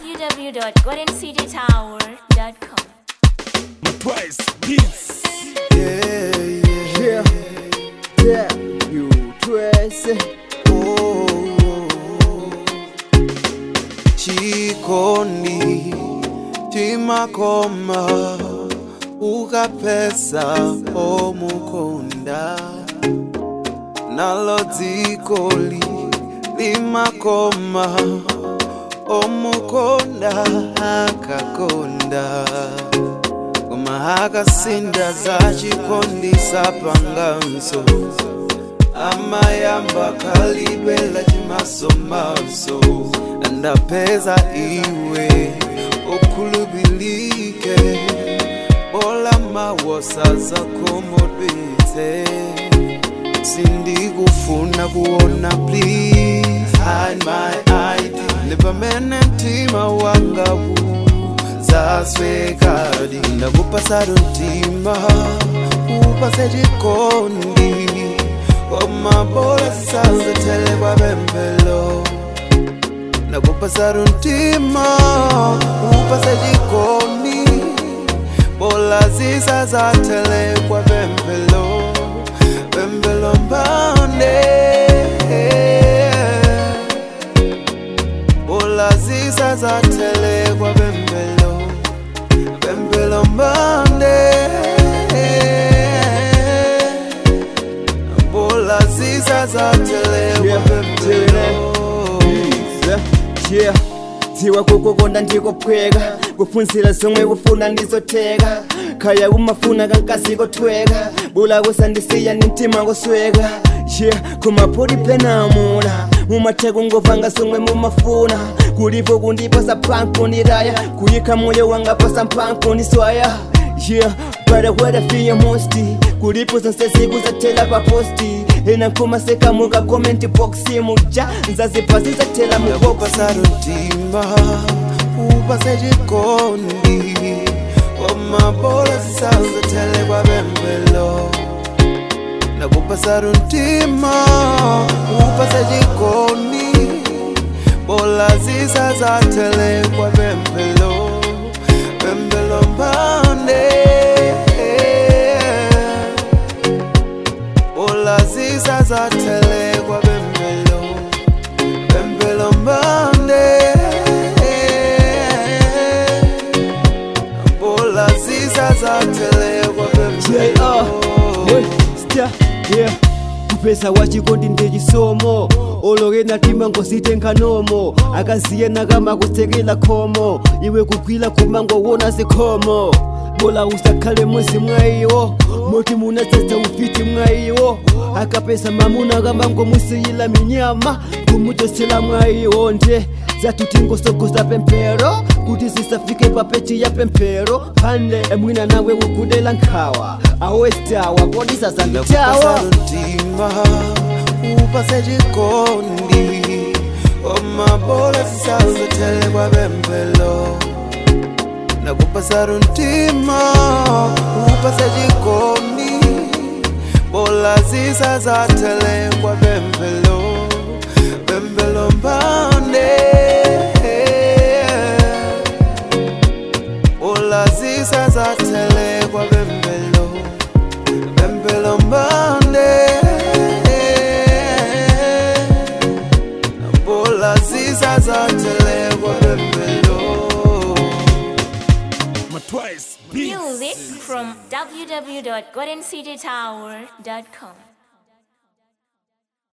www.goldencitytower.com. Twice beats. Yeah, you twice. Chikoni chimakoma ukapesa omukonda nalo dzikoli limakoma omukonda akakonda koma akasinda za chikondi sapanganso amayamba kalibela chimasomaso andapeza iwe okhulubilike bola mawosaza komodwitse sindikufuna kuona please hide my ID nepamene mtima wangawu zaswekadi ndakupasa mtima upase chikondi omabola sazatele kwa bembelo nakupasa mtima upase chikondi bola zisazatele kwa bembelo bembelo mbande bola zisazatele kwa bembelo bembelo mbande bola zisazatele kwa bembelo. Yeah, dziwa kukukonda ndikopweka kufunzira zomwe kufuna ndizoteka khaya umafuna kankasi kotweka bula kusandisiya ni mtima kosweka. Yeah, kumapodi penamula mumatheko ngovanga zomwe mumafuna kulipo kundipasa phanko niraya kuyika moyo wanga pasa mphanko niswaya. Yeah, but what I feel most kulipo zonse zikuzatela pa posti ena kumaseka muka comment box muja nzazipasi zatela mu box mtima upase chikondi omabola zisazatele kwa bembelo nakupasa mtima upase chikondi bola zisazatele kwa bembelo bembelo mbande bola zisazatele kwa bembelo bembelo mbande bola zisazatele kwa bembelo. Yeah, kupesa wachikondi ndechisomo ologena tima ngositenkanomo akasiyena kama kutekela khomo iwe kugwila kumango wona zikhomo bola usakhale mwezi mwaiwo moti munatsetsa ufiti mwaiwo akapesa mamuna kama ngomusiyila minyama kumutosela mwaiwo nde zatuti ngosogoza pempero kuti zisafike papechi ya pempero pande emwina nawe ukudela nkhawa awestawa kodisa zanditawa mtima upase chikondi omabola zisazatele kwa bembelo nakupasa mtima upase chikondi bola zisazatele kwa bembelo bembelo mbande bola zisazatele kwa bembelo bembelo mbande bola zisazatele kwa bembelo. Twice beats. Music from www.goldencitytower.com.